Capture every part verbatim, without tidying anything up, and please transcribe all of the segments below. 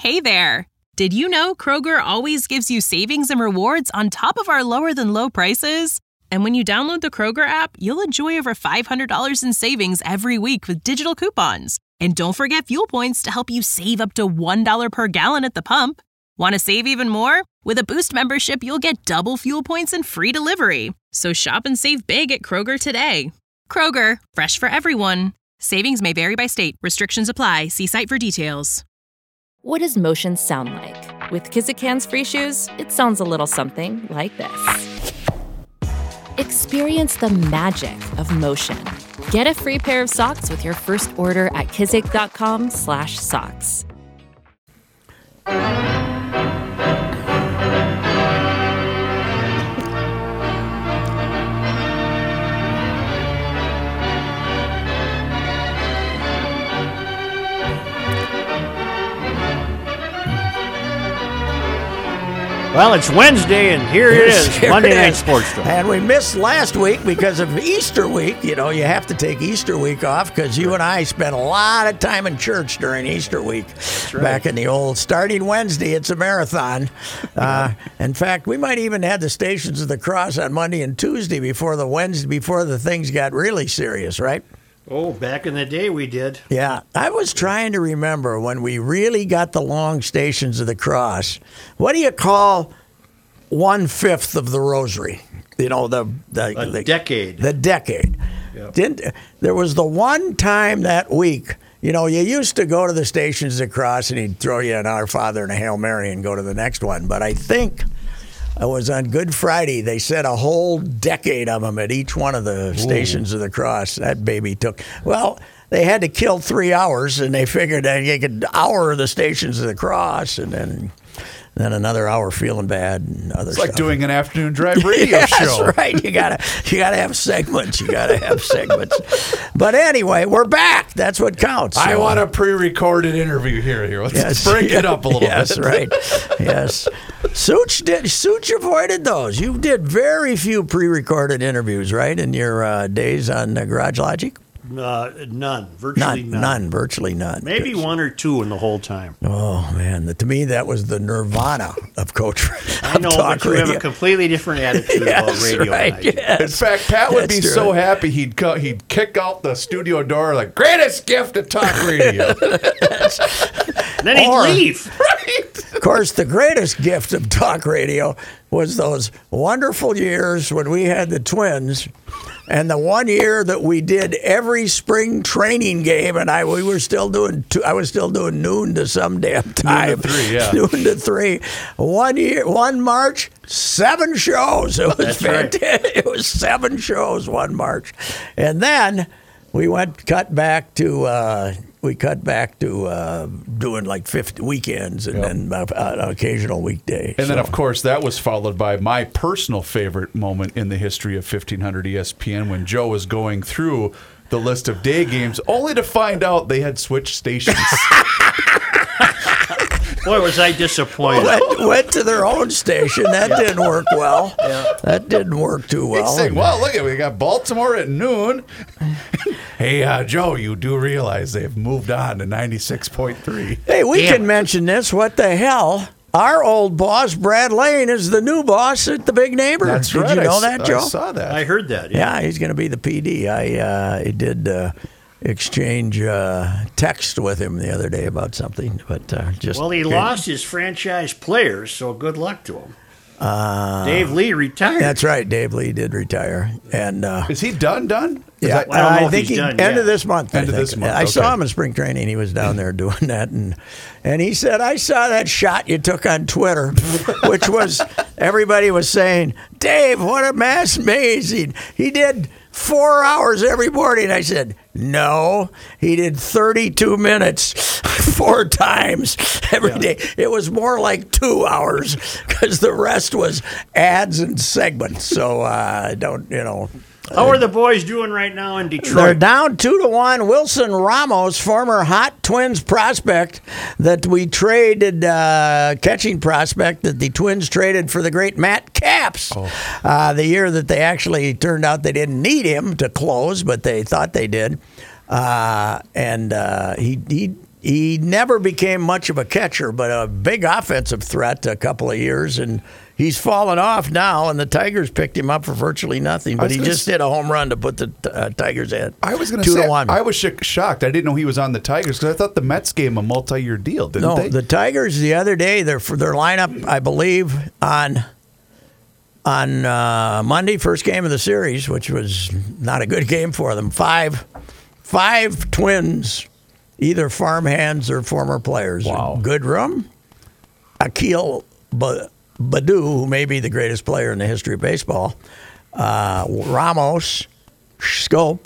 Hey there! Did you know Kroger always gives you savings and rewards on top of our lower-than-low prices? And when you download the Kroger app, you'll enjoy over five hundred dollars in savings every week with digital coupons. And don't forget fuel points to help you save up to one dollar per gallon at the pump. Want to save even more? With a Boost membership, you'll get double fuel points and free delivery. So shop and save big at Kroger today. Kroger, fresh for everyone. Savings may vary by state. Restrictions apply. See site for details. What does motion sound like? With Kizikans free shoes, it sounds a little something like this. Experience the magic of motion. Get a free pair of socks with your first order at kizik.com slash socks. Well, it's Wednesday, and here it is, Here Monday it Night is. Sports Show. And we missed last week because of Easter week. You know, you have to take Easter week off because you and I spent a lot of time in church during Easter week. right. Back in the old, starting Wednesday, it's a marathon. Uh, in fact, we might even have the Stations of the Cross on Monday and Tuesday before the Wednesday, before the things got really serious, right? Oh, back in the day we did. Yeah, I was trying to remember when we really got the long Stations of the Cross. What do you call one fifth of the Rosary? You know, the the, A the decade. The decade. Yep. Didn't there was the one time that week? You know, you used to go to the Stations of the Cross and he'd throw you an Our Father and a Hail Mary and go to the next one. But I think it was on Good Friday. They said a whole decade of them at each one of the Stations of the Cross. That baby took, well, they had to kill three hours, and they figured that you could hour the Stations of the Cross, and then then another hour feeling bad and other It's stuff. like doing an afternoon drive radio yeah, show. That's right. You gotta you gotta have segments. You gotta have segments. But anyway, we're back. That's what counts. I So- want a pre-recorded interview here. Here, let's Yes. break it up a little yes, bit. right. Yes. Such did Such avoided those. You did very few pre-recorded interviews, right, in your uh, days on uh, Garage Logic? Uh, none. Virtually None, none. none, virtually none. Maybe one or two in the whole time. Oh man, the, to me that was the nirvana of Coach. I of know, talk but you have radio. a completely different attitude about Yes, radio right, than I do. yes. In fact, Pat would That's be true. so happy he'd co- he'd kick out the studio door like greatest gift of talk radio. And then he'd Or- leave. Of course, the greatest gift of talk radio was those wonderful years when we had the Twins, and the one year that we did every spring training game, and I we were still doing two, I was still doing noon to some damn time. three, yeah. Noon to three. One year, one March, seven shows. It was That's right. fantastic. It was seven shows one March, and then we went cut back to. Uh, We cut back to uh, doing like fifty weekends and Yep. then uh, an occasional weekday. And then, So- of course, that was followed by my personal favorite moment in the history of fifteen hundred E S P N when Joe was going through the list of day games, only to find out they had switched stations. Boy, was I disappointed. went, went to their own station. That didn't work well. That didn't work too He's well. saying, well, look at we got Baltimore at noon. Hey, uh, Joe, you do realize they've moved on to ninety-six point three. Hey, we Damn. can mention this. What the hell? Our old boss, Brad Lane, is the new boss at the Big Neighbor. That's Did right. you know I, that, s- Joe? I saw that. I heard that. Yeah. Yeah, he's going to be the P D. I, uh, I did uh, exchange uh, text with him the other day about something, but uh, just Well, he lost his franchise players, so good luck to him. Uh, Dave Lee retired. That's right. Dave Lee did retire, and uh, Is he done? Done? Is yeah, that- I don't know I if think he's he, done end yet. of this month. I End of think. this month, I saw okay. him in spring training. He was down there doing that, and and he said, "I saw that shot you took on Twitter, which was everybody was saying, Dave, what a mass amazing. He did four hours every morning." I said, "No, he did thirty-two minutes four times every day. It was more like two hours because the rest was ads and segments." So uh, I don't, you know. How are the boys doing right now in Detroit? They're down two to one. Wilson Ramos, former hot Twins prospect that we traded, uh, catching prospect that the Twins traded for the great Matt Capps. Oh. Uh, the year that they actually turned out they didn't need him to close, but they thought they did. Uh, and uh, he he he never became much of a catcher, but a big offensive threat a couple of years, and he's fallen off now, and the Tigers picked him up for virtually nothing, but he just hit a home run to put the uh, Tigers ahead. I was going to say, I was sh- shocked. I didn't know he was on the Tigers because I thought the Mets gave him a multi-year deal, didn't no, they? No, the Tigers the other day, their, for their lineup, I believe, on on uh, Monday, first game of the series, which was not a good game for them, five, five Twins, either farmhands or former players. Wow. Goodrum, Akil Ba- Badu, who may be the greatest player in the history of baseball, uh, Ramos, Scope,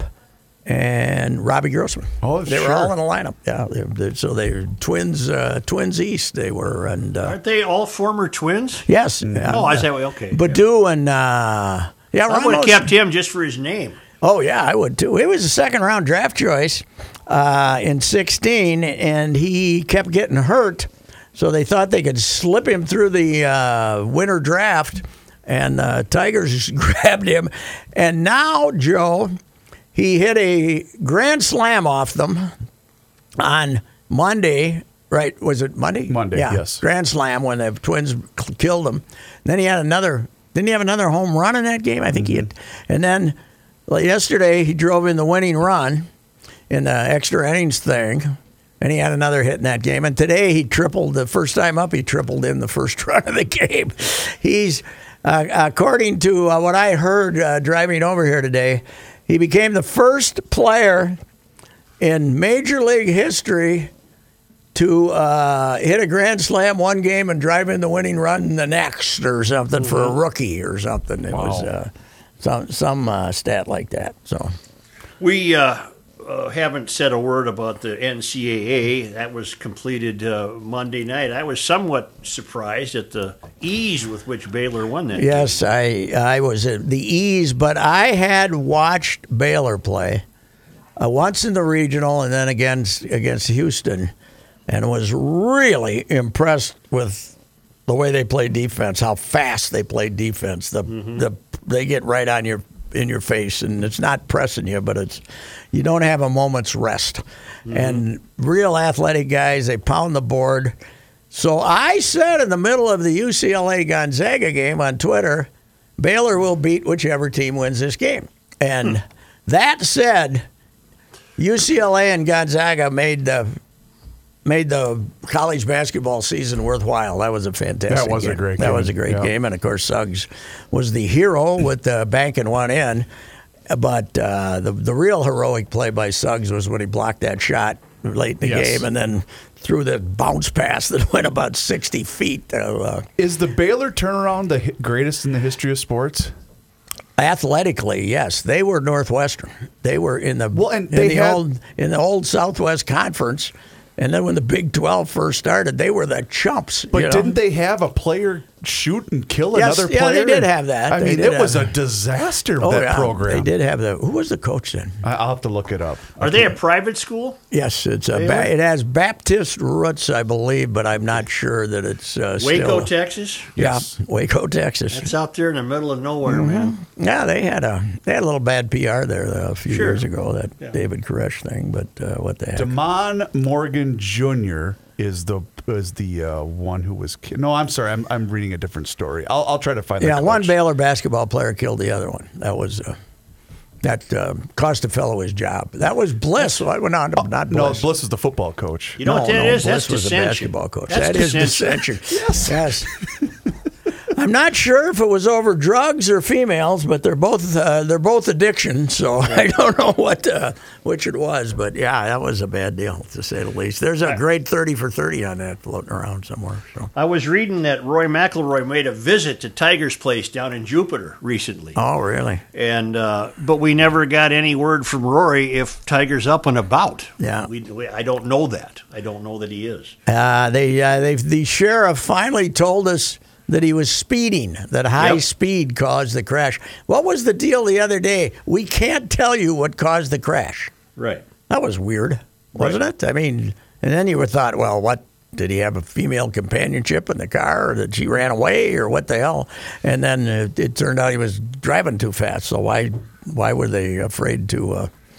and Robbie Grossman. Oh, they sure. were all in the lineup. Yeah, they're, they're, so they're twins, uh, twins East. They were, and uh, aren't they all former Twins? yes. Oh, uh, I say, well, okay. Badu and uh, yeah, I would have Ramos. kept him just for his name. Oh yeah, I would too. It was a second round draft choice uh, in sixteen, and he kept getting hurt. So they thought they could slip him through the uh, winter draft, and uh, Tigers grabbed him. And now, Joe, he hit a grand slam off them on Monday. Right? Was it Monday? Monday, yeah. yes. Grand slam when the Twins killed him. And then he had another. Didn't he have another home run in that game? I think mm-hmm. he had. And then well, yesterday he drove in the winning run in the extra innings thing. And he had another hit in that game. And today he tripled, the first time up, he tripled in the first run of the game. He's, uh, according to uh, what I heard uh, driving over here today, he became the first player in Major League history to uh, hit a grand slam one game and drive in the winning run the next or something for a rookie or something. It wow. was uh, some, some uh, stat like that. So We... Uh Uh, haven't said a word about the N C double A. That was completed uh, Monday night. I was somewhat surprised at the ease with which Baylor won that Yes, game. I I was at the ease, but I had watched Baylor play uh, once in the regional and then against against Houston, and was really impressed with the way they played defense, how fast they played defense. The mm-hmm. the they get right on your in your face, and it's not pressing you, but it's you don't have a moment's rest. Mm-hmm. And real athletic guys, they pound the board. So I said in the middle of the U C L A Gonzaga game on Twitter, Baylor will beat whichever team wins this game. And hmm. that said, U C L A and Gonzaga made the made the college basketball season worthwhile. That was a fantastic That was game. a great that game. That was a great yeah. game. And, of course, Suggs was the hero with the banking one in. But uh, the the real heroic play by Suggs was when he blocked that shot late in the yes. game and then threw the bounce pass that went about sixty feet. Uh, Is the Baylor turnaround the greatest in the history of sports? Athletically, yes, they were Northwestern. They were in the well, and in they the had, old in the old Southwest Conference. And then when the Big twelve first started, they were the chumps. But you know? didn't they have a player shoot and kill yes, another yeah, player? Yeah, they did have that. I they mean, did it was have a disaster, oh, that yeah, program. They did have the. Who was the coach then? I'll have to look it up. Are they a private school? Yes, it's a. Ba- it has Baptist roots, I believe, but I'm not sure that it's uh, Waco, still, Texas. Yeah, Yes. Waco, Texas. That's out there in the middle of nowhere, mm-hmm. man. Yeah, they had a they had a little bad P R there uh, a few Sure. years ago, that Yeah. David Koresh thing. But uh, what the heck? Damon Morgan Junior is the is the uh, one who was ki- no. I'm sorry. I'm I'm reading a different story. I'll I'll try to find. Yeah, that one coach. Baylor basketball player killed the other one. That was uh, that uh, cost a fellow his job. That was Bliss. Well, no, not No, Bliss. Bliss is the football coach. You know no, what that no, is? Bliss That's was dissension. a basketball coach. That's That is dissension. dissension. Yes. Yes. I'm not sure if it was over drugs or females, but they're both uh, they're both addiction. So I don't know what uh, which it was, but yeah, that was a bad deal to say the least. There's a great thirty for thirty on that floating around somewhere. So. I was reading that Roy McIlroy made a visit to Tiger's place down in Jupiter recently. Oh, really? And uh, but we never got any word from Rory if Tiger's up and about. Yeah. we, we, I don't know that. I don't know that he is. Uh, they uh, they the sheriff finally told us that he was speeding, that high Yep. speed caused the crash. What was the deal the other day? We can't tell you what caused the crash. Right. That was weird, wasn't Right. it? I mean, and then you would thought, well, what, did he have a female companionship in the car, or that she ran away, or what the hell? And then it, it turned out he was driving too fast, so why why were they afraid to uh,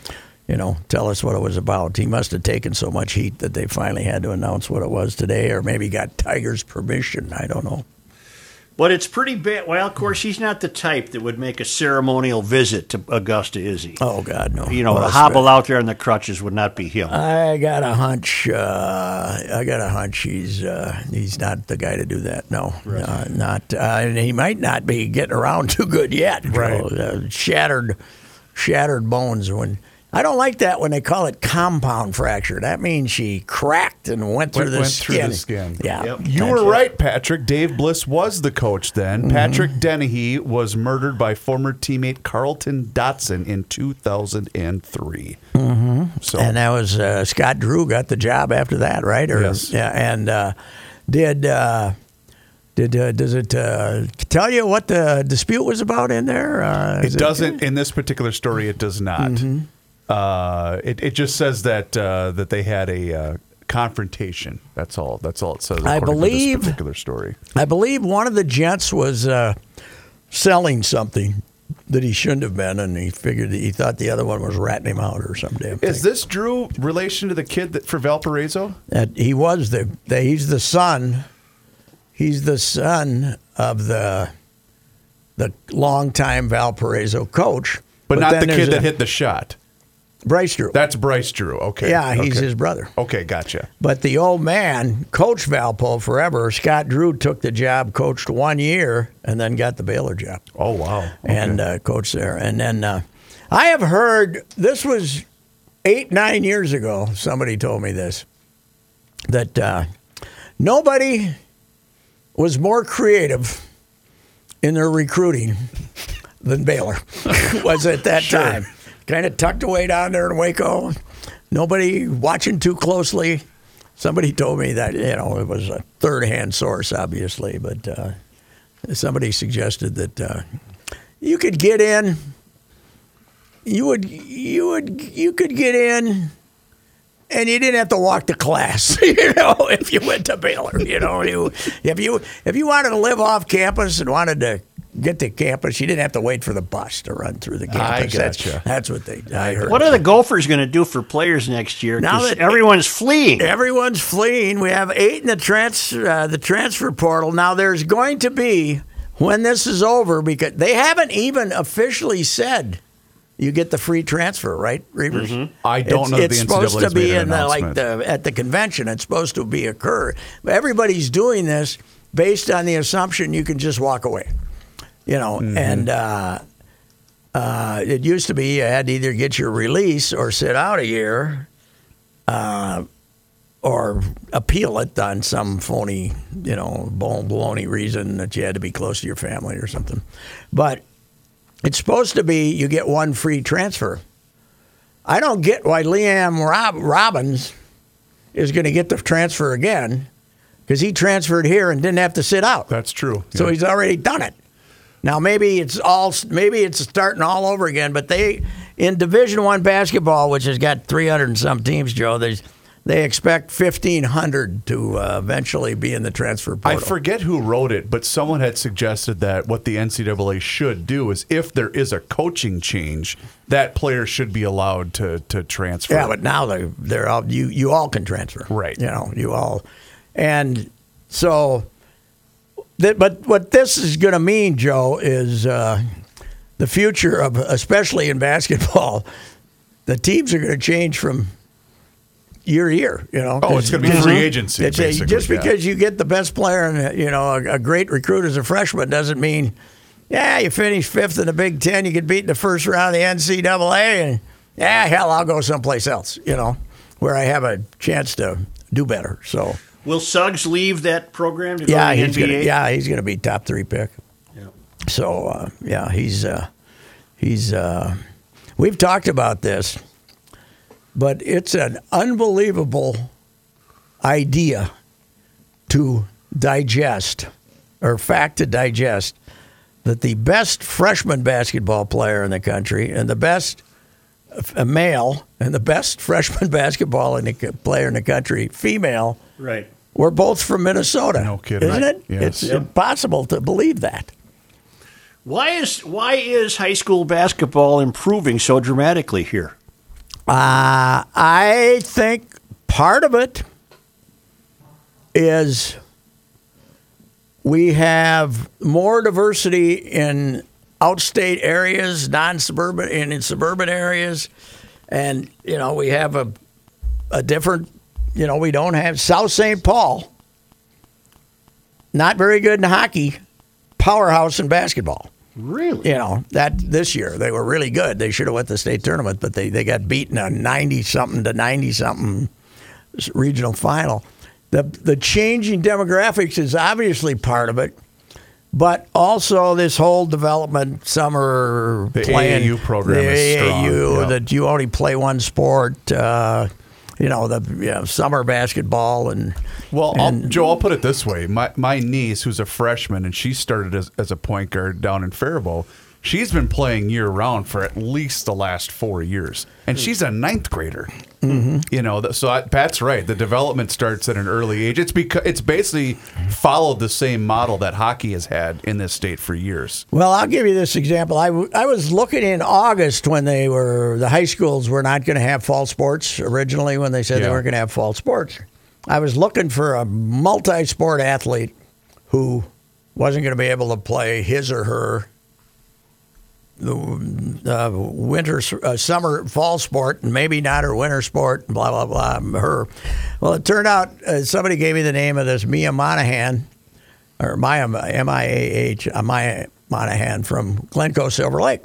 you know, tell us what it was about. He must have taken so much heat that they finally had to announce what it was today, or maybe got Tiger's permission. I don't know. But it's pretty bad. Well, of course, he's not the type that would make a ceremonial visit to Augusta, is he? Oh, God, no. You know, Well, the that's hobble right. out there on the crutches would not be him. I got a hunch. Uh, I got a hunch. He's uh, he's not the guy to do that. No, uh, not. Uh, and he might not be getting around too good yet. Right. Uh, shattered, shattered bones. When I don't like that when they call it compound fracture. That means she cracked and went through Went- the went skin. through the skin. Yeah. Yep. You That's were it. right, Patrick. Dave Bliss was the coach then. Mm-hmm. Patrick Dennehy was murdered by former teammate Carlton Dotson in two thousand three. Mm-hmm. So And that was uh, Scott Drew got the job after that, right? Or, Yes. Yeah. And uh, did uh, did uh, does it uh, tell you what the dispute was about in there? Uh, it is doesn't in this particular story. It does not. Mm-hmm. Uh, it it just says that uh, that they had a uh, confrontation. That's all. That's all it says. I according to believe- this particular story. I believe one of the gents was uh, selling something that he shouldn't have been, and he figured that he thought the other one was ratting him out or some damn thing. Is this Drew relation to the kid that for Valparaiso? That he was the, the he's the son. He's the son of the the longtime Valparaiso coach, But, not then the there's kid a- that hit the shot. Bryce Drew. That's Bryce Drew. Okay. Yeah, he's okay. his brother. Okay, gotcha. But the old man, coached Valpo forever. Scott Drew took the job, coached one year, and then got the Baylor job. Oh wow. Okay. and uh, coached there. And then uh, I have heard, this was eight, nine years ago, somebody told me this, that uh, nobody was more creative in their recruiting than Baylor was at that Sure. time. Kind of tucked away down there in Waco. Nobody watching too closely. Somebody told me that, you know, it was a third-hand source, obviously, but uh, somebody suggested that uh, you could get in. You would, you would, you could get in, and you didn't have to walk to class. You know, if you went to Baylor, you know, you if you if you wanted to live off campus and wanted to get to campus, you didn't have to wait for the bus to run through the campus. I That's, gotcha. that's what they. I heard. What are the Gophers going to do for players next year? Now 'Cause that- everyone's fleeing. Everyone's fleeing. We have eight in the trans uh, the transfer portal. Now there's going to be, when this is over, because they haven't even officially said you get the free transfer, right, Reavers? Mm-hmm. I don't it's, know that It's the N C double A's supposed to be made an in the, like announcement. the at the convention. It's supposed to be occur. But everybody's doing this based on the assumption you can just walk away. You know, Mm-hmm. and uh, uh, it used to be you had to either get your release or sit out a year. Uh, or appeal it on some phony, you know, baloney reason that you had to be close to your family or something. But it's supposed to be you get one free transfer. I don't get why Liam Rob- Robbins is going to get the transfer again because he transferred here and didn't have to sit out. That's true. So Yeah. he's already done it. Now maybe it's all maybe it's starting all over again. But they in Division One basketball, which has got three hundred and some teams, Joe, there's they expect fifteen hundred to uh, eventually be in the transfer I portal. forget who wrote it, but someone had suggested that what the N C double A should do is if there is a coaching change, that player should be allowed to to transfer. Yeah, but now they they're all you you all can transfer, Right. You know, you all, and so that. But what this is going to mean, Joe, is uh, the future of, especially in basketball, the teams are going to change from year to year. You know, Oh, it's going to be Just- free agency, It's a- basically, just yeah. because you get the best player and you know a, a great recruit as a freshman doesn't mean. Yeah, you finish fifth in the Big Ten, you get beat in the first round of the N C double A, and yeah, hell, I'll go someplace else, you know, where I have a chance to do better. So, Will Suggs leave that program to go yeah, to the he's N B A? gonna, yeah, he's gonna be top three pick. Yeah. So, uh, yeah, he's uh, he's. Uh, we've talked about this, but it's an unbelievable idea to digest, or fact to digest, that the best freshman basketball player in the country and the best uh, male and the best freshman basketball in the, player in the country, female, Right. were both from Minnesota. No kidding. Isn't Right. it? Yes. It's Yep. impossible to believe that. Why is why is high school basketball improving so dramatically here? Uh, I think part of it is we have more diversity in outstate areas, non-suburban, and in suburban areas. And, you know, we have a, a different, you know, we don't have South Saint Paul, not very good in hockey, powerhouse in basketball. Really? You know, that this year they were really good. They should have went to the state tournament, but they, they got beaten a ninety-something to ninety-something regional final. The the changing demographics is obviously part of it, but also this whole development summer the playing, A A U program the is strong. A A U, Yeah. that you only play one sport. Uh, you know, the you know, summer basketball and Well, and, I'll, Joe, I'll put it this way. My my niece, who's a freshman, and she started as, as a point guard down in Faribault, she's been playing year-round for at least the last four years. And she's a ninth grader. Mm-hmm. You know, th- so I, Pat's right. The development starts at an early age. It's because it's basically followed the same model that hockey has had in this state for years. Well, I'll give you this example. I, w- I was looking in August when they were the high schools were not going to have fall sports originally when they said Yeah. they weren't going to have fall sports. I was looking for a multi-sport athlete who wasn't going to be able to play his or her the uh, winter, uh, summer, fall sport, and maybe not her winter sport, blah, blah, blah, her. Well, it turned out uh, somebody gave me the name of this Mia Monahan, or Maya, M I A H, uh, Maya Monahan from Glencoe Silver Lake.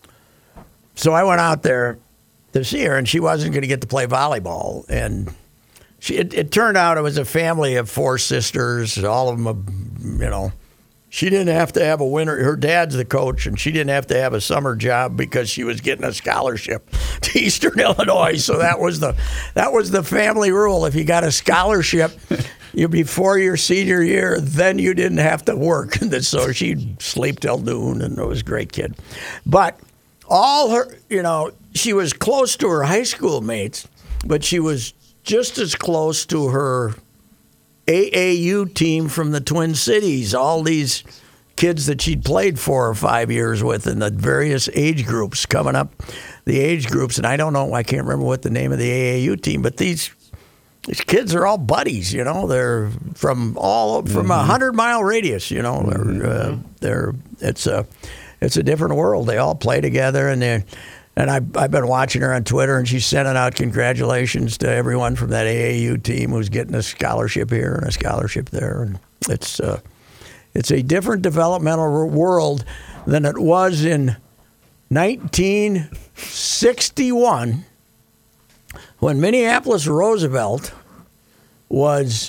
So I went out there to see her, and she wasn't going to get to play volleyball. And she, it, it turned out it was a family of four sisters, all of them, you know. She didn't have to have a winter. Her dad's the coach, and she didn't have to have a summer job because she was getting a scholarship to Eastern Illinois. So that was the that was the family rule. If you got a scholarship, you before your senior year, then you didn't have to work. And so she'd sleep till noon, and it was a great kid. But all her, you know, she was close to her high school mates, but she was just as close to her A A U team from the Twin Cities, all these kids that she'd played four or five years with in the various age groups coming up, the age groups. And I don't know, I can't remember what the name of the A A U team, but these these kids are all buddies, you know. They're from all from a hundred mile radius, you know. Mm-hmm. They're, uh, they're it's a it's a different world. They all play together, and they and I've I've been watching her on Twitter, and she's sending out congratulations to everyone from that A A U team who's getting a scholarship here and a scholarship there, and it's uh, it's a different developmental world than it was in nineteen sixty-one. When Minneapolis Roosevelt was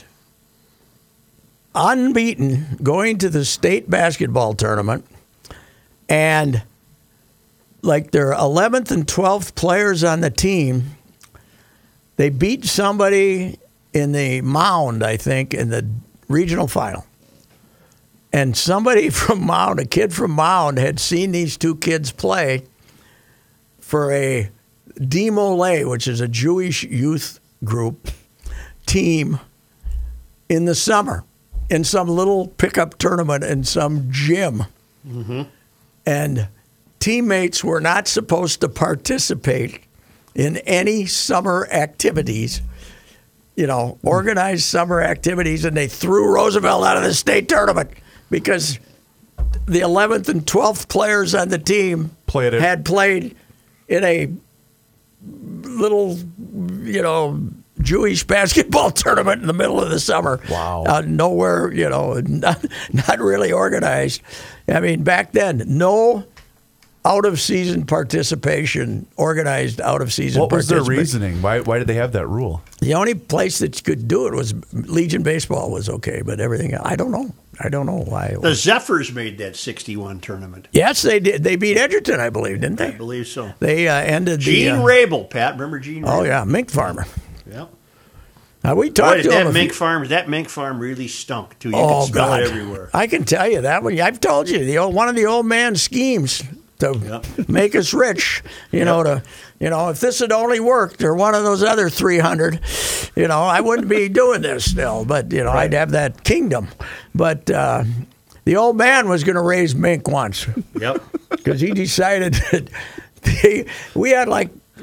unbeaten going to the state basketball tournament, and like their eleventh and twelfth players on the team, they beat somebody in the Mound, I think, in the regional final. And somebody from Mound, a kid from Mound, had seen these two kids play for a Demolay, which is a Jewish youth group team, in the summer in some little pickup tournament in some gym. Mm-hmm. And teammates were not supposed to participate in any summer activities, you know, organized summer activities, and they threw Roosevelt out of the state tournament because the eleventh and twelfth players on the team Played it. had played in a little, you know, Jewish basketball tournament in the middle of the summer. Wow. Uh, nowhere, you know, not, not really organized. I mean, back then, no out-of-season participation, organized out-of-season What was participation. their reasoning? Why why did they have that rule? The only place that you could do it was Legion Baseball was okay, but everything, I don't know. I don't know why. It The was. Zephyrs made that sixty-one tournament. Yes, they did. They beat Edgerton, I believe, didn't I they? believe so. They uh, ended Gene the... uh, Rabel, Pat. Remember Gene Rabel? Oh, yeah, mink farmer. Yeah. Now, we Boy, talked did to him. that a mink few- farm, that mink farm really stunk, too. You Oh, could smell God. it everywhere. I can tell you that one. I've told you, the old, one of the old man's schemes to Yep. make us rich, you know, to, you know, if this had only worked or one of those other three hundred, you know, I wouldn't be doing this still, but, you know, I'd have that kingdom. But uh, the old man was going to raise mink once Yep. because he decided that they, we had like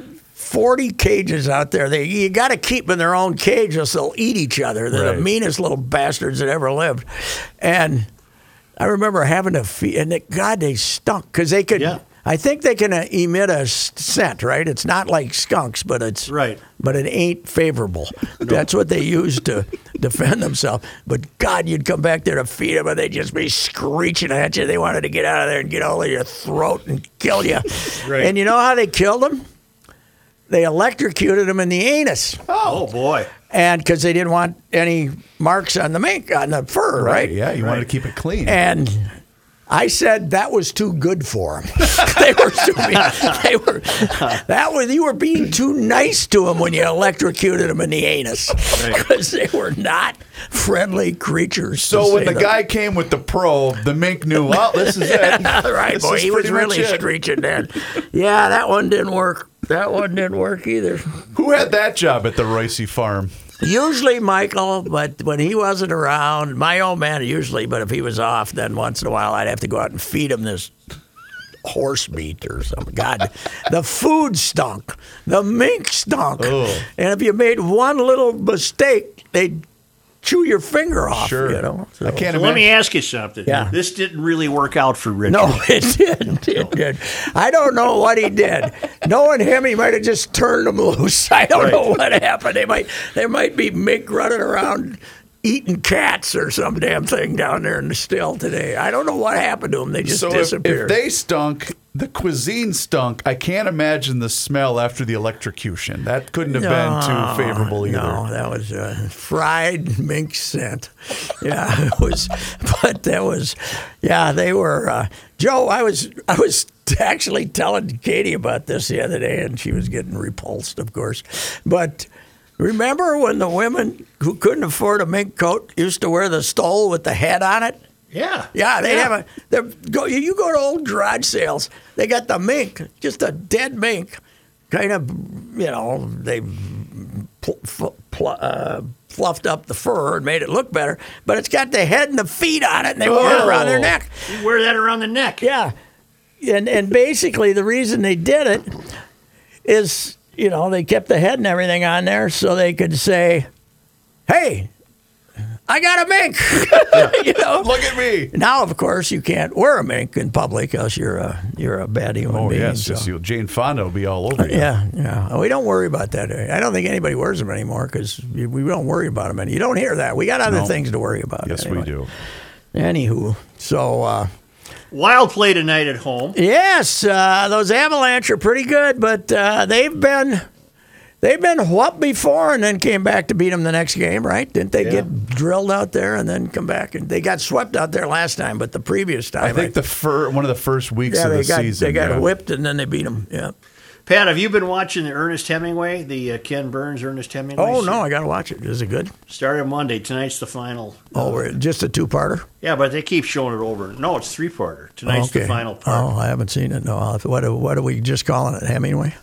forty cages out there. They you got to keep them in their own cage, or they'll eat each other. They're Right. the meanest little bastards that ever lived. And I remember having to feed, and they, God, they stunk because they could. Yeah. I think they can uh, emit a s- scent, right? It's not like skunks, but it's Right. But it ain't favorable. That's what they use to defend themselves. But God, you'd come back there to feed them, and they'd just be screeching at you. They wanted to get out of there and get all of your throat and kill you. Right. And you know how they killed them? They electrocuted them in the anus, Oh, boy. and because they didn't want any marks on the mink on the fur, right? Yeah, you wanted to keep it clean. And I said that was too good for them. they were too. They were. That was you were being too nice to them when you electrocuted them in the anus, because they were not friendly creatures. So to when say the guy came with the probe, the mink knew, well, this is it. right, This boy, is he was pretty much really it. screeching then. Yeah, that one didn't work. That one didn't work either. Who had that job at the Royce farm? Usually Michael, but when he wasn't around, my old man usually, but if he was off, then once in a while I'd have to go out and feed him this horse meat or something. God, the food stunk. The mink stunk. Oh. And if you made one little mistake, they'd chew your finger off, Sure. you know. So- I can't So let me imagine. ask you something. Yeah. This didn't really work out for Richard. No, it didn't. It did. I don't know what he did. Knowing him, he might have just turned them loose. I don't Right. know what happened. They might, there might be mink running around eating cats or some damn thing down there in the still today. I don't know what happened to them. They just So if, disappeared. if they stunk, the cuisine stunk. I can't imagine the smell after the electrocution. That couldn't have been too favorable either. No, that was uh, fried mink scent. Yeah, it was. But that was, yeah, they were. Uh, Joe, I was, I was actually telling Katie about this the other day, and she was getting repulsed, of course. But remember when the women who couldn't afford a mink coat used to wear the stole with the head on it? Yeah. Yeah, they have a. they're- Go, you go to old garage sales. They got the mink, just a dead mink, kind of. You know, they pl- pl- pl- uh, fluffed up the fur and made it look better. But it's got the head and the feet on it, and they wear it around their Oh. neck. You wear that around the neck. Yeah, and and basically the reason they did it is, you know, they kept the head and everything on there so they could say, "Hey, I got a mink." You know, Look at me. now, of course, you can't wear a mink in public, else you're a you're a bad human Oh, being. yes. so- yes, you- Jane Fonda will be all over you. Yeah, yeah. We don't worry about that. I don't think anybody wears them anymore because we don't worry about them. And you don't hear that. We got other No. things to worry about. Yes, anyway. we do. Anywho, so uh, Wild play tonight at home. yes, uh, those Avalanche are pretty good, but uh, they've been. They've been whooped before and then came back to beat them the next game, right? Didn't they Yeah. get drilled out there and then come back? And they got swept out there last time, but the previous time, I think the fir- one of the first weeks yeah, of they the got season. they got yeah. whipped and then they beat them. Yeah. Pat, have you been watching the Ernest Hemingway, the uh, Ken Burns Ernest Hemingway? Oh no, series? I got to watch it. Is it good? Started Monday. Tonight's the final. Oh, we're just a two-parter. Yeah, but they keep showing it over. No, it's three-parter. Tonight's Okay. the final part. Oh, I haven't seen it. No, I'll have to- what are, what are we just calling it? Hemingway.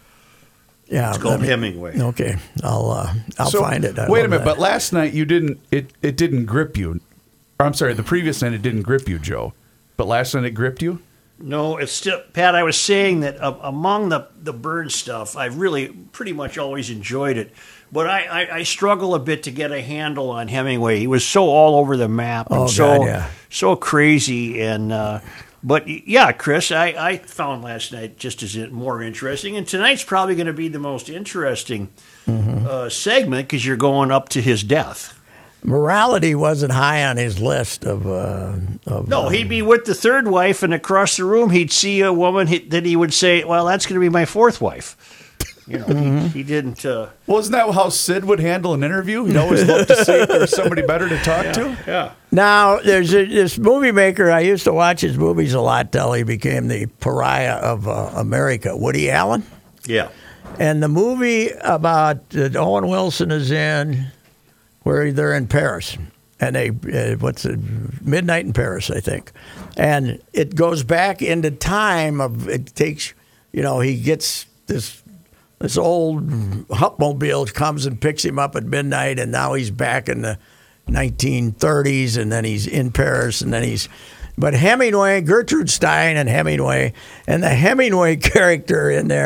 Yeah, It's called let me- Hemingway. Okay, I'll uh, I'll So, find it. I wait a love minute, that. but last night you didn't. It it didn't grip you. Or, I'm sorry, the previous night it didn't grip you, Joe. But last night it gripped you. No, it's still Pat. I was saying that uh, among the the Burns stuff, I've really pretty much always enjoyed it, but I, I, I struggle a bit to get a handle on Hemingway. He was so all over the map and Oh, so God, yeah. so crazy. And uh, but yeah, Chris, I, I found last night just as in- more interesting, and tonight's probably going to be the most interesting Mm-hmm. uh, segment because you're going up to his death. Morality wasn't high on his list of. Uh, of No, uh, he'd be with the third wife, and across the room, he'd see a woman he, that he would say, "Well, that's going to be my fourth wife." You know, Mm-hmm. he, he didn't. Uh, Well, isn't that how Sid would handle an interview? He'd always look to see if there's somebody better to talk to. yeah, Now, there's a, this movie maker. I used to watch his movies a lot till he became the pariah of uh, America, Woody Allen. yeah. And the movie about that Owen Wilson is in, where they're in Paris, and they uh, what's it, Midnight in Paris, I think, and it goes back into time of it takes, you know, he gets this this old Hupmobile comes and picks him up at midnight, and now he's back in the nineteen thirties, and then he's in Paris, and then he's. But Hemingway, Gertrude Stein, and Hemingway, and the Hemingway character in there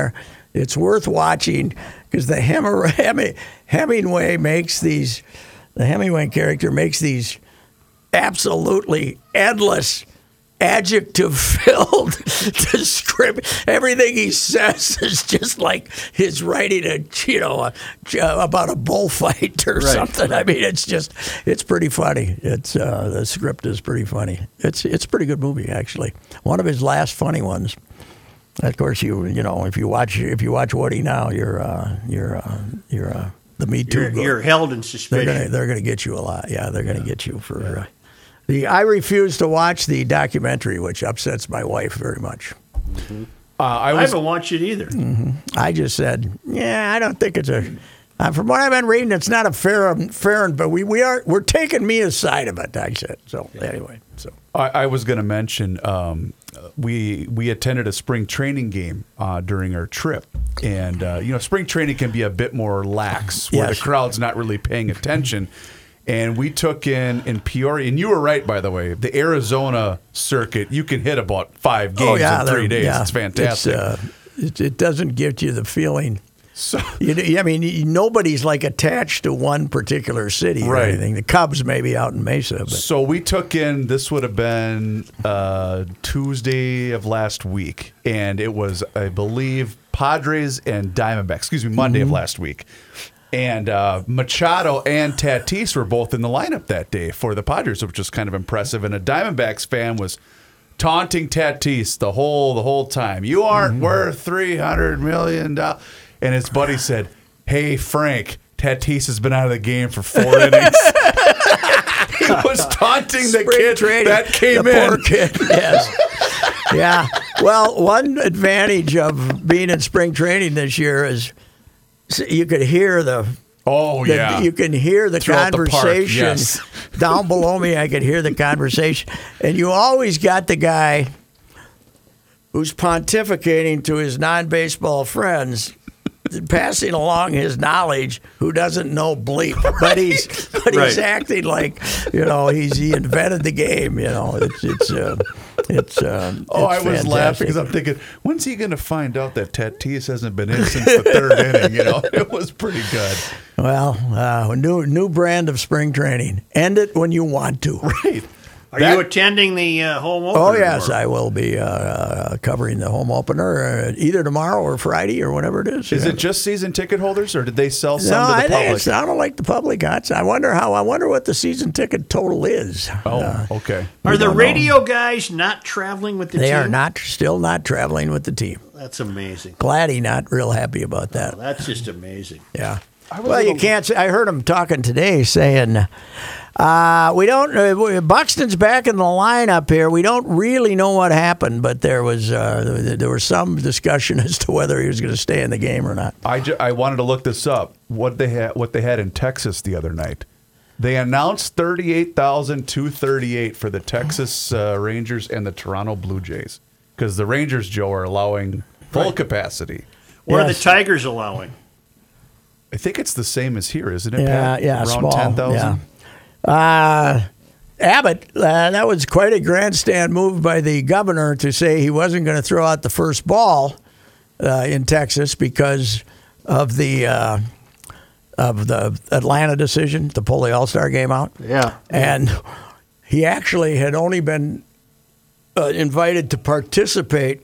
it's worth watching because the Hem- Hemingway makes these, the Hemingway character makes these absolutely endless adjective-filled description. Everything he says is just like he's writing a, you know, a, about a bullfight or right, something. right. I mean, it's just, it's pretty funny. It's uh, the script is pretty funny. It's it's a pretty good movie, actually. One of his last funny ones. Of course, you you know if you watch if you watch Woody now, you're uh, you're uh, you're uh, the Me Too. You're, you're held in They're suspicion. gonna they're gonna get you a lot. Yeah, they're gonna yeah. get you for. Uh, The, I refuse to watch the documentary, which upsets my wife very much. Mm-hmm. Uh, I, I was, haven't watched it either. Mm-hmm. I just said, yeah, I don't think it's a. Uh, from what I've been reading, it's not a fair, fair, but we, we are we're taking Mia's side of it. I said so. Anyway, so I, I was going to mention um, we we attended a spring training game uh, during our trip, and uh, you know, spring training can be a bit more lax, where Yes. the crowd's not really paying attention. And we took in in Peoria, and you were right, by the way. The Arizona circuit, you can hit about five games oh, yeah, in three days. yeah, It's fantastic. It's, uh, it, it doesn't give you the feeling. So, You, I mean, you- nobody's like attached to one particular city or Right. anything. The Cubs maybe out in Mesa, but so we took in. This would have been uh, Tuesday of last week, and it was, I believe, Padres and Diamondbacks. Excuse me, Monday Mm-hmm. of last week. And uh, Machado and Tatis were both in the lineup that day for the Padres, which was kind of impressive. And a Diamondbacks fan was taunting Tatis the whole the whole time. You aren't Mm-hmm. worth three hundred million dollars. And his buddy said, "Hey, Frank, Tatis has been out of the game for four innings." He was taunting the Spring kid training, that came the in. poor kid, yes. Yeah. Well, one advantage of being in spring training this year is you could hear the. Oh, the- yeah. You can hear the Throughout the park, conversation yes. down below me. I could hear the conversation, and you always got the guy who's pontificating to his non-baseball friends, passing along his knowledge, who doesn't know bleep, but he's but he's Right. acting like, you know, he's he invented the game. You know, it's it's uh, it's. Um, Oh, I it's was fantastic. laughing because I'm thinking, when's he going to find out that Tatis hasn't been in since the third inning? You know, it was pretty good. Well, uh, new new brand of spring training. End it when you want to. Right. Are That- you attending the uh, home opener? Oh yes, tomorrow? I will be uh, uh, covering the home opener uh, either tomorrow or Friday or whenever it is. Is Yeah. it just season ticket holders, or did they sell some No, to the I think public? it sounded like the public got. I wonder how. I wonder what the season ticket total is. Oh, Uh, okay. Are We the don't know. radio guys not traveling with the they team? are not still not traveling with the team. That's amazing. Gladdy not real happy about that. That's just amazing. Yeah. was Well, a you little- can't say. I heard him talking today saying, uh, we don't, uh, Buxton's back in the lineup here. We don't really know what happened, but there was uh, there was some discussion as to whether he was going to stay in the game or not. I, ju- I wanted to look this up. What they had, what they had in Texas the other night. They announced thirty-eight thousand two hundred thirty-eight for the Texas uh, Rangers and the Toronto Blue Jays, because the Rangers, Joe, are allowing full Right. capacity. What are Yes. the Tigers allowing? I think it's the same as here, isn't it? Yeah, Pat? yeah, around small. ten thousand. Yeah. Uh, Abbott, uh, that was quite a grandstand move by the governor to say he wasn't going to throw out the first ball uh, in Texas because of the uh, of the Atlanta decision to pull the All Star game out. Yeah. And he actually had only been uh, invited to participate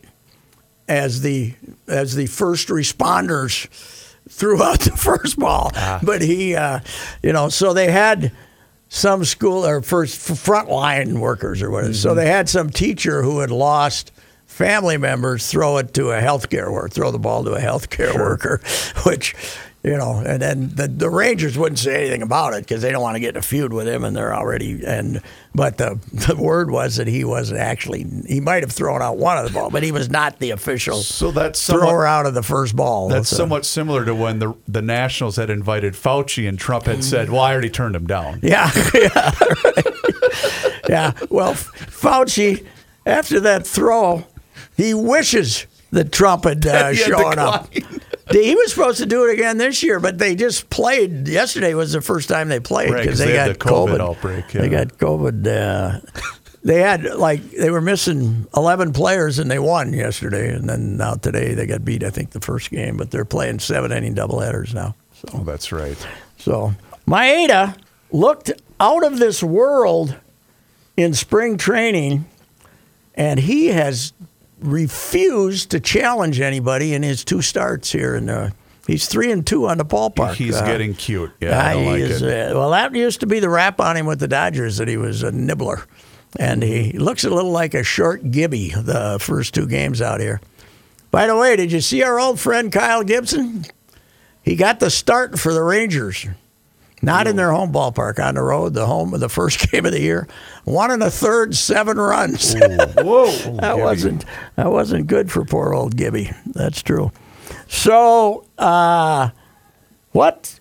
as the as the first responders threw out the first ball. But he, uh, you know, so they had some school or first frontline workers or whatever. So they had some teacher who had lost family members throw it to a healthcare worker, throw the ball to a healthcare worker, which. You know, and then the, the Rangers wouldn't say anything about it because they don't want to get in a feud with him, and they're already. And but the the word was that he wasn't actually. He might have thrown out one of the ball, but he was not the official So that's thrower somewhat, out of the first ball. that's So- somewhat similar to when the the Nationals had invited Fauci and Trump had said, "Well, I already turned him down." Yeah, yeah, right. Yeah. Well, Fauci, after that throw, he wishes that Trump had uh, He had shown up. declined. He was supposed to do it again this year, but they just played. Yesterday was the first time they played Right, because 'cause they, they got had the COVID COVID outbreak, They yeah. got COVID. Uh, they had like they were missing eleven players and they won yesterday, and then now today they got beat. I think the first game, but they're playing seven inning doubleheaders now. So Oh, that's right. so Maeda looked out of this world in spring training, and he has refused to challenge anybody in his two starts here. And uh, he's three and two on the ballpark. He's Uh, getting cute. Yeah, I uh, he like is, it. uh, well, that used to be the rap on him with the Dodgers, that he was a nibbler. And he looks a little like a short Gibby the first two games out here. By the way, did you see our old friend Kyle Gibson? He got the start for the Rangers. Not in their home ballpark, on the road, the home of the first game of the year. One and a third, seven runs. Whoa. that wasn't that wasn't good for poor old Gibby. That's true. So, uh, what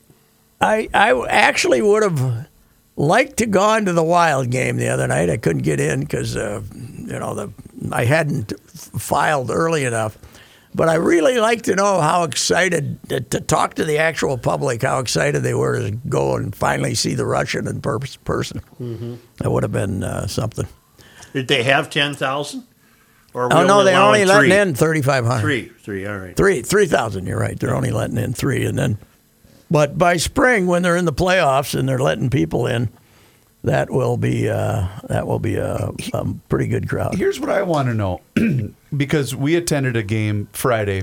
I I actually would have liked to go into the Wild game the other night. I couldn't get in because uh, you know the I hadn't filed early enough. But I really like to know how excited to, to talk to the actual public, how excited they were to go and finally see the Russian in per- person. Mm-hmm. That would have been uh, something. Did they have ten thousand? Or Oh no, they only letting three? in thirty five hundred. Three, three. All right. Three, three thousand. You're right. They're only letting in three, and then, but by spring when they're in the playoffs and they're letting people in, that will be uh, that will be a, a pretty good crowd. Here's what I want to know, because we attended a game Friday,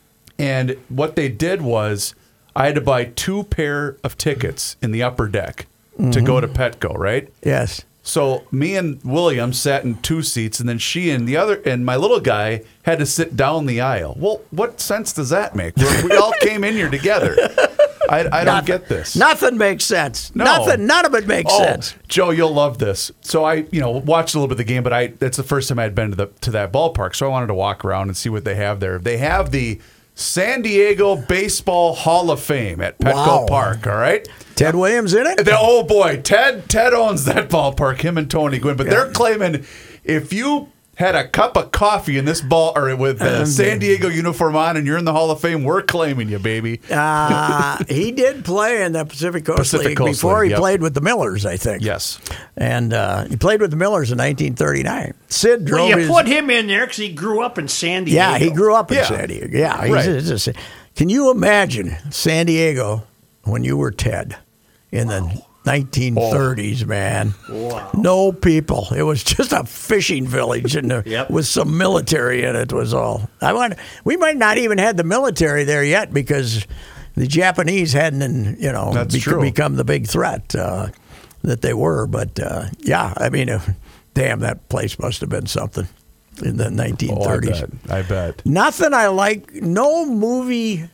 and what they did was I had to buy two pair of tickets in the upper deck mm-hmm. to go to Petco, right? Yes. So me and William sat in two seats, and then she and the other, and my little guy had to sit down the aisle. Well, what sense does that make? We're, we all came in here together. I, I don't Nothing. get this. Nothing makes sense. No. Nothing. None of it makes Oh, sense. Joe, you'll love this. So I, you know, watched a little bit of the game, but I that's the first time I'd been to the to that ballpark. So I wanted to walk around and see what they have there. They have the San Diego Baseball Hall of Fame at Petco Wow. Park. All right. Ted Williams in it? The, oh boy, Ted Ted owns that ballpark. Him and Tony Gwynn. But they're claiming if you had a cup of coffee in this ball or with the San Diego uniform on, and you're in the Hall of Fame, we're claiming you, baby. Uh, he did play in the Pacific Coast Pacific League Coast before League, he yep. played with the Millers, I think. Yes. And uh, he played with the Millers in nineteen thirty-nine. Sid drove Well, you his... put him in there because he grew up in San Diego. Yeah, he grew up in Yeah. San Diego. Yeah, he's, Right. he's just- can you imagine San Diego when you were Ted in the nineteen thirties, man? Wow. No people. It was just a fishing village, and there Yep. with some military in it. Was all. I want. We might not even had the military there yet because the Japanese hadn't, you know, That's bec- true. become the big threat uh, that they were. But uh, yeah, I mean, uh, damn, that place must have been something in the nineteen Oh, I thirties. bet. I bet. Nothing I like. No movie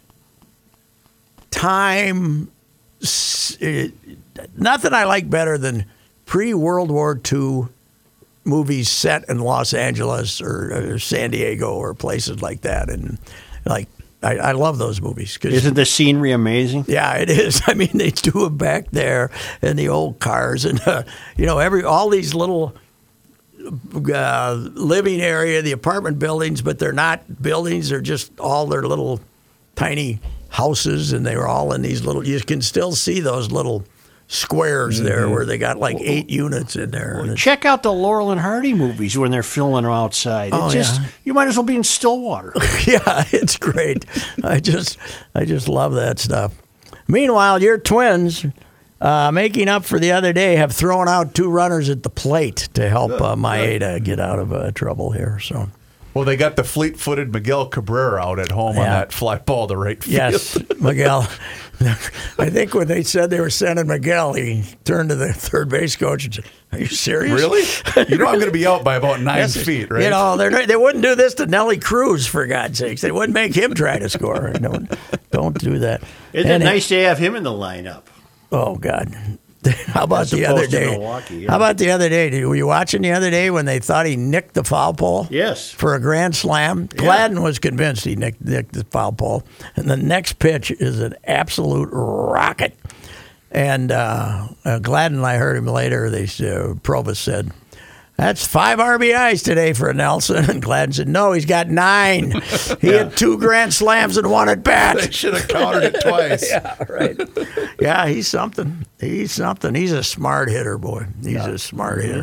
time. s- uh, Nothing I like better than pre-World War Two movies set in Los Angeles or, or San Diego or places like that. And like, I, I love those movies. 'Cause, Isn't the scenery amazing? yeah, it is. I mean, they do it back there and the old cars and uh, you know every all these little. Uh, living area, the apartment buildings, but they're not buildings. They're just all their little tiny houses, and they were all in these little. You can still see those little squares there where they got like eight units in there. And it's- Check out the Laurel and Hardy movies when they're filming them outside. It Oh, just yeah. you might as well be in Stillwater. yeah, it's great. I just, I just love that stuff. Meanwhile, your Twins, uh, making up for the other day, have thrown out two runners at the plate to help uh, Maeda get out of uh, trouble here. So. Well, they got the fleet-footed Miguel Cabrera out at home on Yeah. that fly ball to right field. Yes, Miguel. I think when they said they were sending Miguel, he turned to the third base coach and said, "Are you serious? Really? You know I'm going to be out by about nine Yes. feet, right? You know, they're, they wouldn't do this to Nelly Cruz, for God's sakes. They wouldn't make him try to score. Don't, don't do that. Isn't And it nice to have him in the lineup? Oh, God. How about As the other opposed to day? Milwaukee, yeah. How about the other day? Were you watching the other day when they thought he nicked the foul pole? Yes. For a grand slam? Gladden was convinced he nicked, nicked the foul pole. And the next pitch is an absolute rocket. And uh, uh, Gladden, I heard him later, they uh, Provis said, "That's five R B Is today for Nelson." And Gladden said, "No, he's got nine. He had two grand slams and one at bat." They should have counted it twice. Yeah, right. Yeah, he's something. He's something. He's a smart hitter, boy. He's a smart hitter.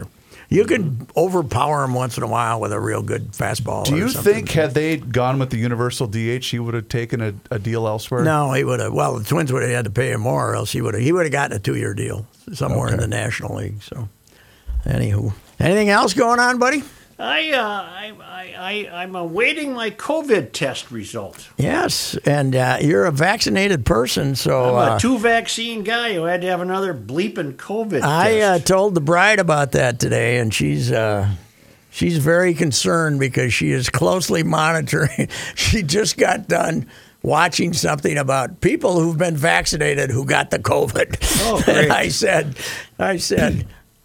you can overpower him once in a while with a real good fastball. Do or you something. think had they gone with the universal D H, he would have taken a, a deal elsewhere? No, he would have. Well, the Twins would have had to pay him more, or else he would have. He would have gotten a two-year deal somewhere in Okay. the National League. So, anywho, anything else going on, buddy? I, uh, I, I, I, I'm awaiting my COVID test result. Yes, and uh, you're a vaccinated person, so I'm a uh, two-vaccine guy who had to have another bleeping COVID I uh, test. told the bride about that today, and she's uh, she's very concerned because she is closely monitoring. She just got done watching something about people who've been vaccinated who got the COVID. Oh, great. And I said, I said,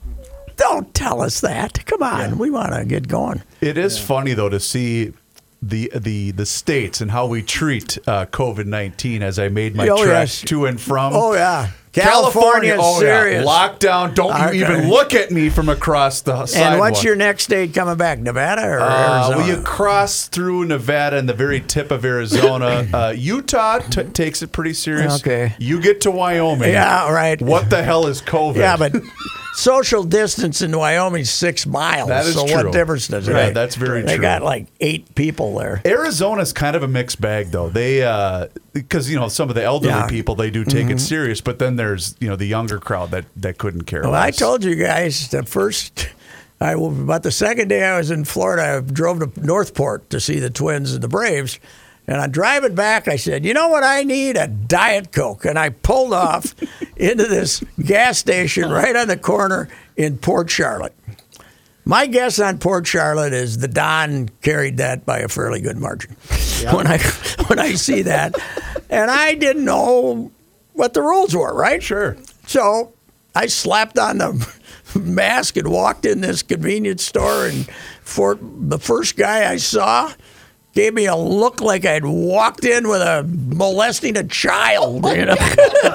don't tell us that. Come on, we want to get going. It is funny though to see the the the states and how we treat uh, COVID nineteen. As I made my Oh, trek yes. to and from. Oh yeah, California, California, oh serious. yeah, lockdown. Don't Okay. you even look at me from across the sidewalk. And what's your next state coming back? Nevada or Uh, Arizona? well, you cross through Nevada and the very tip of Arizona. Uh, Utah t- takes it pretty serious. Okay. You get to Wyoming. Yeah, right. What the hell is COVID? Yeah, but social distance in Wyoming's six miles. That is so true. what difference does it Right, make? that's very they true. got like eight people there. Arizona's kind of a mixed bag, though. They, uh, because you know, some of the elderly Yeah. people they do take it serious, but then there's you know the younger crowd that that couldn't care Well, I less. told you guys the first, I about the second day I was in Florida, I drove to Northport to see the Twins and the Braves. And on driving back, I said, you know what I need? A Diet Coke. And I pulled off into this gas station right on the corner in Port Charlotte. My guess on Port Charlotte is the Don carried that by a fairly good margin. When I when I see that, and I didn't know what the rules were, right? Sure. So I slapped on the mask and walked in this convenience store, and for the first guy I saw gave me a look like I'd walked in with a molesting a child, you know.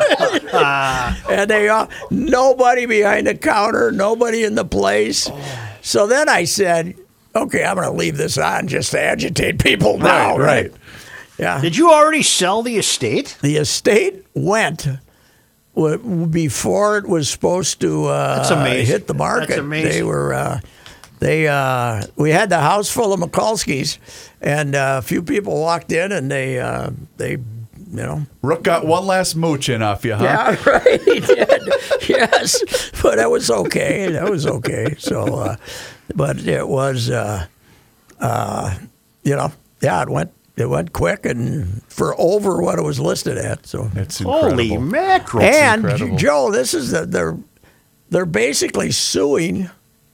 And they all, nobody behind the counter, nobody in the place. So then I said, okay, I'm going to leave this on just to agitate people now, Right, right. Yeah. Did you already sell the estate? The estate went w- before it was supposed to uh, That's amazing. hit the market. That's amazing. They were, uh, they, uh, we had the house full of Mikulskis, and uh, a few people walked in, and they, uh, they, you know. Rook got one last mooch in off you, huh? Yeah, right. He did. Yes, but that was okay. That was okay. So, uh, but it was, uh, uh, you know, yeah, it went. It went quick and for over what it was listed at. So It's incredible. Holy mackerel. and incredible. Joe, this is the they're they're basically suing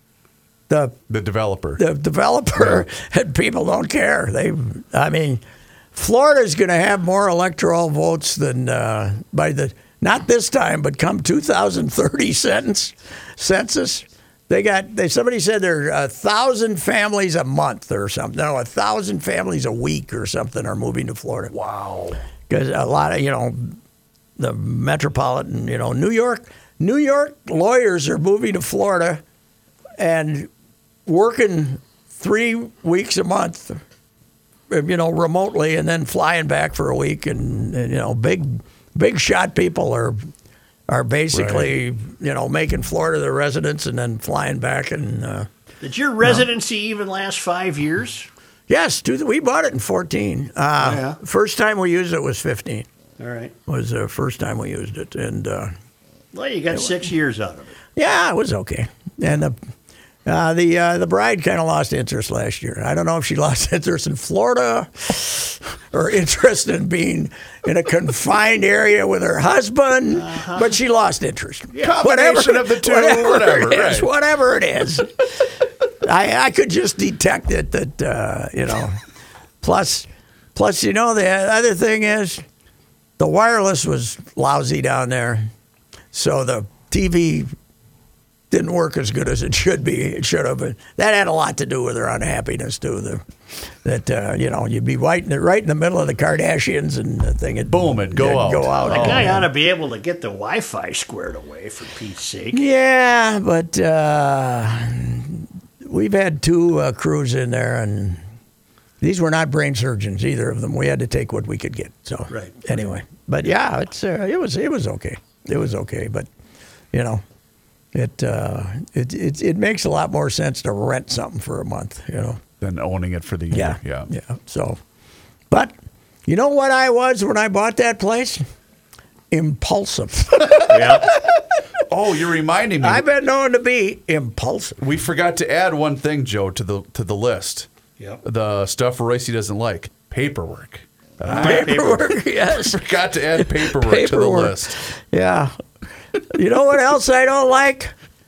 the The developer. the developer, and people don't care. They, I mean, Florida's going to have more electoral votes than uh, by the not this time, but come two thousand thirty census. Census, they got. They somebody said there are a thousand families a month or something. No, a thousand families a week or something are moving to Florida. Wow, because a lot of you know the metropolitan, you know, New York, New York lawyers are moving to Florida and working three weeks a month, you know, remotely, and then flying back for a week, and, and you know, big, big shot people are are basically, you know, making Florida their residence and then flying back. And uh, Did your residency even last five years? yes, two, we bought it in fourteen. Uh, Oh, yeah. First time we used it was fifteen. All right. Was the first time we used it, and uh, Well, you got six years out of it. yeah, it was okay. And the uh, the uh, the bride kind of lost interest last year. I don't know if she lost interest in Florida or interest in being in a confined area with her husband, Uh-huh. but she lost interest. Combination of the two, whatever, it is, right. whatever it is. I I could just detect it that uh, you know. Plus, plus you know the other thing is the wireless was lousy down there, so the T V didn't work as good as it should be. It should have. Been. That had a lot to do with her unhappiness too. The, that uh, you know, you'd be right in the, right in the middle of the Kardashians, and the thing would Boom, it'd go out. Go out. The Oh, guy man. ought to be able to get the Wi-Fi squared away, for Pete's sake. Yeah, but uh, we've had two uh, crews in there, and these were not brain surgeons, either of them. We had to take what we could get. So it, uh, it it it makes a lot more sense to rent something for a month, you know, than owning it for the year. yeah, Yeah. yeah. So, but you know what I was when I bought that place? Impulsive. Yeah. Oh, you're reminding me. I've been known to be impulsive. We forgot to add one thing, Joe, to the to the list. Yep. The stuff Royce doesn't like. Paperwork. Paperwork, yes. Forgot to add paperwork, to the Paperwork. list. Yeah. You know what else I don't like?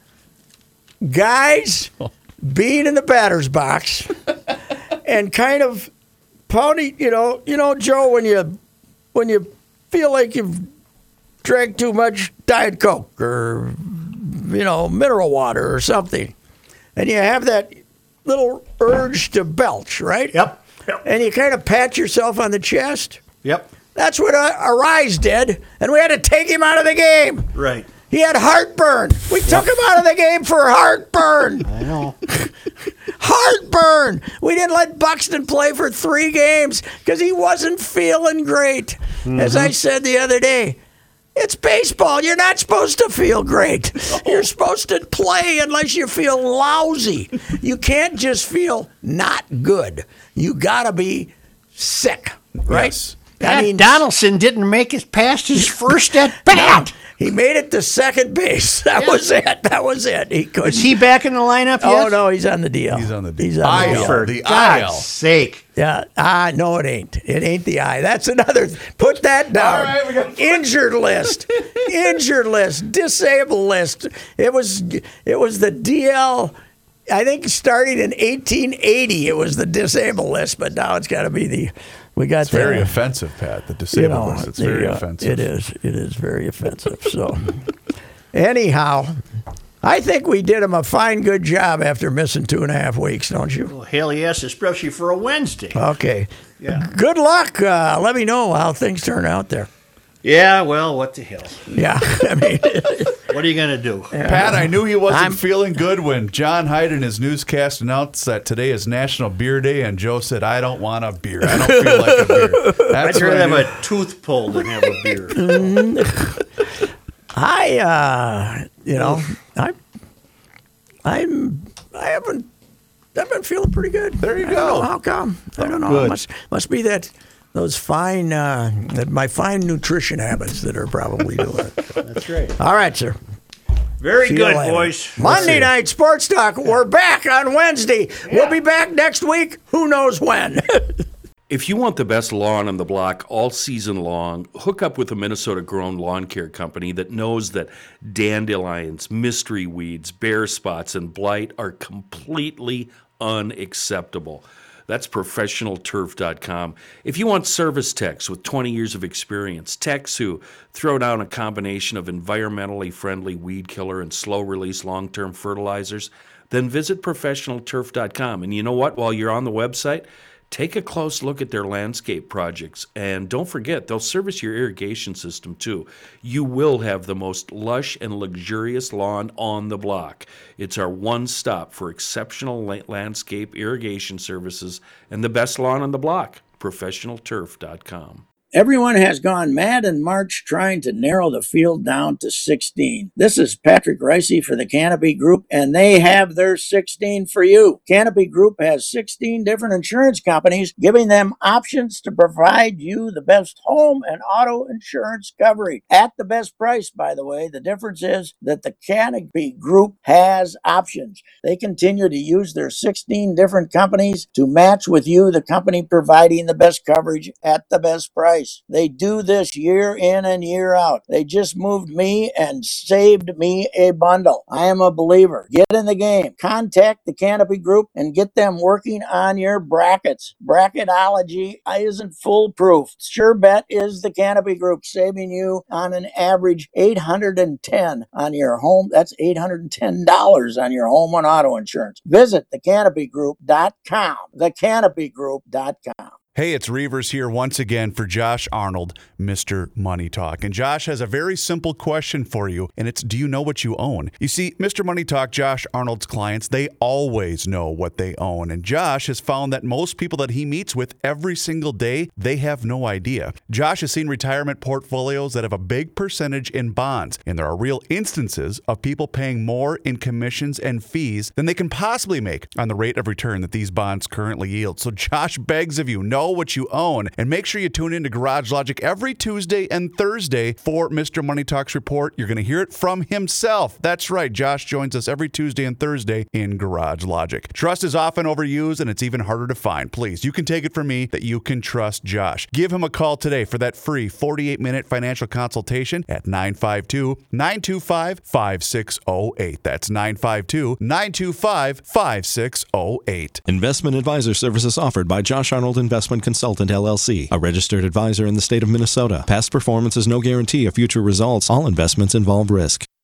Guys being in the batter's box and kind of pounding, you know, you know, Joe, when you when you feel like you've drank too much Diet Coke or, you know, mineral water or something, and you have that little urge to belch, right? Yep. Yep. And you kind of pat yourself on the chest. Yep. That's what uh, Arise did, and we had to take him out of the game. Right. He had heartburn. We took him out of the game for heartburn. I know. Heartburn. We didn't let Buxton play for three games because he wasn't feeling great. Mm-hmm. As I said the other day, it's baseball. You're not supposed to feel great. You're supposed to play unless you feel lousy. You can't just feel not good. You got to be sick, right? Yes. I mean, Donaldson didn't make it past his first at bat. He made it to second base. That Yeah. was it. That was it. He couldn't. Is he back in the lineup Oh yet? no, he's on the D L. He's on the D L. He's on I the L. D L. For The God's I L. sake. Yeah. Ah, no, it ain't. It ain't the eye. That's another. Put that down. All right, we got- Injured list. Injured list. Disabled list. It was. It was the D L. I think starting in eighteen eighty, it was the disabled list, but now it's got to be the. We got It's very the, offensive, Pat. The you disabled know, list. It's the, very uh, offensive. It is. It is very offensive. So, anyhow, I think we did him a fine, good job after missing two and a half weeks, don't you? Well, hell yes, especially for a Wednesday. Okay. Yeah. Good luck. Uh, let me know how things turn out there. Yeah, well, what the hell? Yeah. I mean, What are you going to do? Pat, I knew he wasn't I'm- feeling good when John Hyde in his newscast announced that today is National Beer Day, and Joe said, I don't want a beer. I don't feel like a beer. That's I'd what rather I have knew. a tooth pulled than have a beer. I, uh, you know, I, I'm, I haven't, I've been feeling pretty good. There you I don't go. know how come? I don't know. Good. Must must be that those fine, uh, that my fine nutrition habits that are probably doing it. That's right. All right, sir. Very See you good, later. boys. Monday Night Sports Talk. We're back on Wednesday. We'll be back next week. Who knows when? If you want the best lawn on the block all season long, hook up with a Minnesota-grown lawn care company that knows that dandelions, mystery weeds, bare spots, and blight are completely unacceptable. That's professional turf dot com. If you want service techs with twenty years of experience, techs who throw down a combination of environmentally friendly weed killer and slow-release long-term fertilizers, then visit professional turf dot com. And you know what? While you're on the website, take a close look at their landscape projects. And don't forget, they'll service your irrigation system too. You will have the most lush and luxurious lawn on the block. It's our one stop for exceptional la- landscape irrigation services and the best lawn on the block. professional turf dot com. Everyone has gone mad in March trying to narrow the field down to sixteen. This is Patrick Ricey for the Canopy Group, and they have their sixteen for you. Canopy Group has sixteen different insurance companies, giving them options to provide you the best home and auto insurance coverage at the best price, by the way. The difference is that the Canopy Group has options. They continue to use their sixteen different companies to match with you the company providing the best coverage at the best price. They do this year in and year out. They just moved me and saved me a bundle. I am a believer. Get in the game. Contact the Canopy Group and get them working on your brackets. Bracketology isn't foolproof. Sure bet is the Canopy Group, saving you on an average eight hundred ten dollars on your home. That's eight hundred ten dollars on your home and auto insurance. Visit the canopy group dot com. the canopy group dot com. Hey, it's Reavers here once again for Josh Arnold, Mister Money Talk. And Josh has a very simple question for you, and it's, do you know what you own? You see, Mister Money Talk, Josh Arnold's clients, they always know what they own. And Josh has found that most people that he meets with every single day, they have no idea. Josh has seen retirement portfolios that have a big percentage in bonds, and there are real instances of people paying more in commissions and fees than they can possibly make on the rate of return that these bonds currently yield. So Josh begs of you, know what you own, and make sure you tune in to Garage Logic every Tuesday and Thursday for Mister Money Talk's report. You're going to hear it from himself. That's right, Josh joins us every Tuesday and Thursday in Garage Logic. Trust is often overused, and it's even harder to find. Please, you can take it from me that you can trust Josh. Give him a call today for that free forty-eight minute financial consultation at nine five two, nine two five, five six zero eight. That's nine five two, nine two five, five six zero eight. Investment advisor services offered by Josh Arnold Investment Consultant, L L C, a registered advisor in the state of Minnesota. Past performance is no guarantee of future results. All investments involve risk.